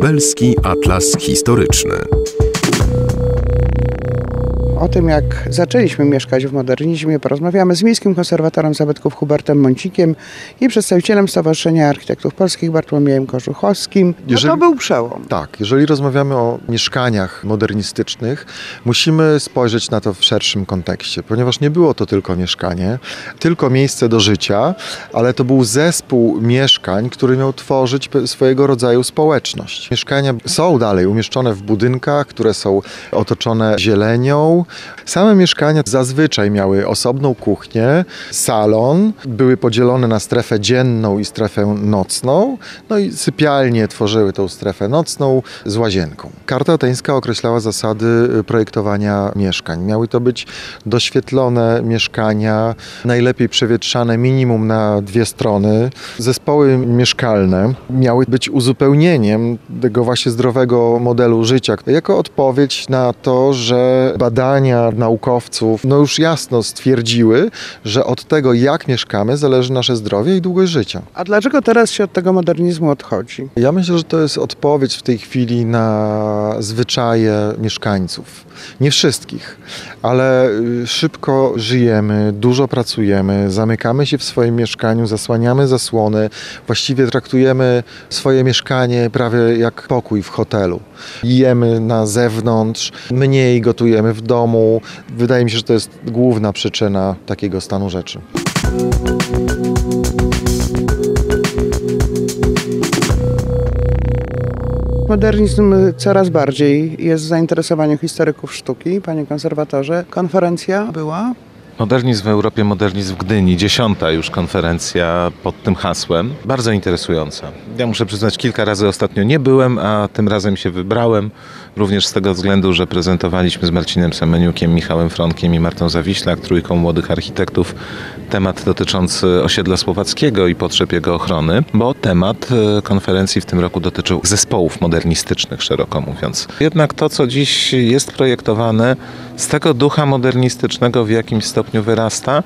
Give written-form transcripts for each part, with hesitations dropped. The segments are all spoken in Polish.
Lubelski Atlas Historyczny. O tym, jak zaczęliśmy mieszkać w modernizmie, porozmawiamy z miejskim konserwatorem zabytków Hubertem Mącikiem i przedstawicielem Stowarzyszenia Architektów Polskich Bartłomiejem Kożuchowskim. To był przełom. Tak, jeżeli rozmawiamy o mieszkaniach modernistycznych, musimy spojrzeć na to w szerszym kontekście, ponieważ nie było to tylko mieszkanie, tylko miejsce do życia, ale to był zespół mieszkań, który miał tworzyć swojego rodzaju społeczność. Mieszkania są dalej umieszczone w budynkach, które są otoczone zielenią. Same mieszkania zazwyczaj miały osobną kuchnię, salon, były podzielone na strefę dzienną i strefę nocną, no i sypialnie tworzyły tą strefę nocną z łazienką. Karta ateńska określała zasady projektowania mieszkań. Miały to być doświetlone mieszkania, najlepiej przewietrzane minimum na 2 strony. Zespoły mieszkalne miały być uzupełnieniem tego właśnie zdrowego modelu życia, jako odpowiedź na to, że badania naukowców już jasno stwierdziły, że od tego, jak mieszkamy, zależy nasze zdrowie i długość życia. A dlaczego teraz się od tego modernizmu odchodzi? Ja myślę, że to jest odpowiedź w tej chwili na zwyczaje mieszkańców. Nie wszystkich, ale szybko żyjemy, dużo pracujemy, zamykamy się w swoim mieszkaniu, zasłaniamy zasłony, właściwie traktujemy swoje mieszkanie prawie jak pokój w hotelu. Jemy na zewnątrz, mniej gotujemy w domu. Wydaje mi się, że to jest główna przyczyna takiego stanu rzeczy. Modernizm coraz bardziej jest w zainteresowaniu historyków sztuki. Panie konserwatorze, konferencja była? Modernizm w Europie, modernizm w Gdyni, 10. już konferencja pod tym hasłem. Bardzo interesująca. Ja muszę przyznać, kilka razy ostatnio nie byłem, a tym razem się wybrałem. Również z tego względu, że prezentowaliśmy z Marcinem Semeniukiem, Michałem Fronkiem i Martą Zawiślak, trójką młodych architektów, temat dotyczący osiedla słowackiego i potrzeb jego ochrony, bo temat konferencji w tym roku dotyczył zespołów modernistycznych, szeroko mówiąc. Jednak to, co dziś jest projektowane, z tego ducha modernistycznego w jakimś stopniu wyrasta,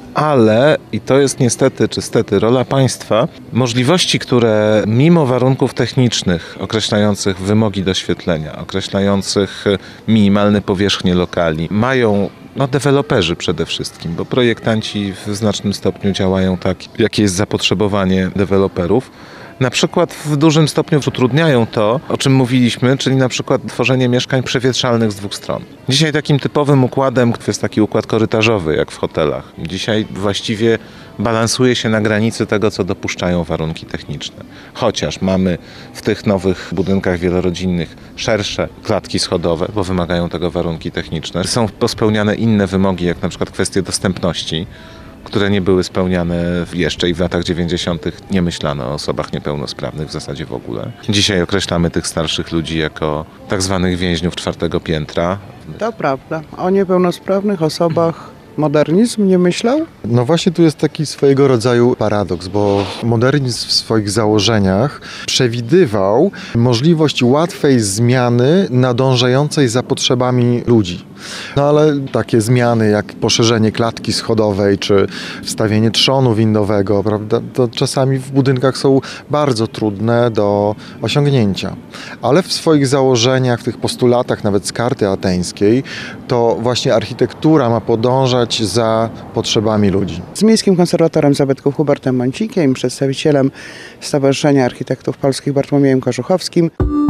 ale, i to jest niestety czy stety rola państwa, możliwości, które mimo warunków technicznych określających wymogi doświetlenia, określających minimalne powierzchnie lokali, mają deweloperzy przede wszystkim, bo projektanci w znacznym stopniu działają tak, jakie jest zapotrzebowanie deweloperów. Na przykład w dużym stopniu utrudniają to, o czym mówiliśmy, czyli na przykład tworzenie mieszkań przewietrzalnych z 2 stron. Dzisiaj takim typowym układem jest taki układ korytarzowy, jak w hotelach. Dzisiaj właściwie balansuje się na granicy tego, co dopuszczają warunki techniczne. Chociaż mamy w tych nowych budynkach wielorodzinnych szersze klatki schodowe, bo wymagają tego warunki techniczne. Są pospełniane inne wymogi, jak na przykład kwestie dostępności, które nie były spełniane jeszcze i w latach 90. nie myślano o osobach niepełnosprawnych w zasadzie w ogóle. Dzisiaj określamy tych starszych ludzi jako tak zwanych więźniów 4. piętra. To prawda. O niepełnosprawnych osobach modernizm nie myślał? No właśnie tu jest taki swojego rodzaju paradoks, bo modernizm w swoich założeniach przewidywał możliwość łatwej zmiany nadążającej za potrzebami ludzi. No ale takie zmiany jak poszerzenie klatki schodowej czy wstawienie trzonu windowego, prawda, to czasami w budynkach są bardzo trudne do osiągnięcia. Ale w swoich założeniach, w tych postulatach nawet z karty ateńskiej, to właśnie architektura ma podążać za potrzebami ludzi. Z miejskim konserwatorem zabytków Hubertem Mącikiem, przedstawicielem Stowarzyszenia Architektów Polskich Bartłomiejem Kożuchowskim.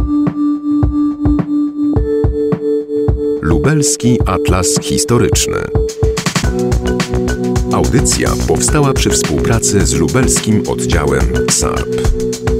Lubelski Atlas Historyczny. Audycja powstała przy współpracy z lubelskim oddziałem SARP.